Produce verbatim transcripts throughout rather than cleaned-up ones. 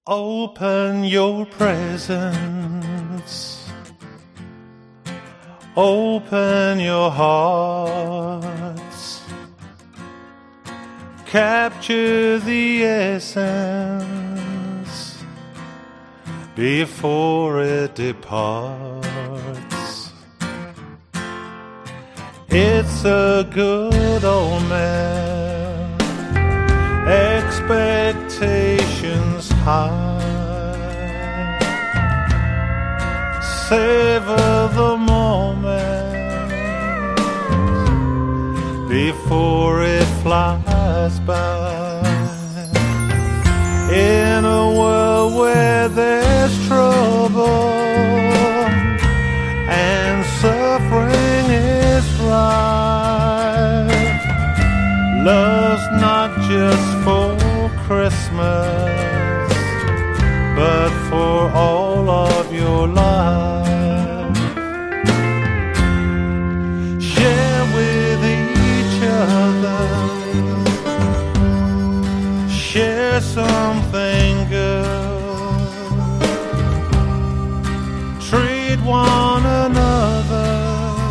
Open your presents, open your hearts, capture the essence before it departs. It's a good omen, expectations high. Savor the moment before it flies by. In a world where there's trouble and suffering is rife, love's not just for Christmas, but for all of your life. Share with each other, share something good, treat one another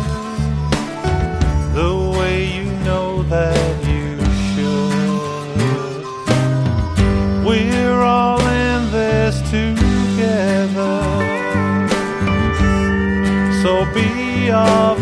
the way you know that you should. We're all in this together, so be our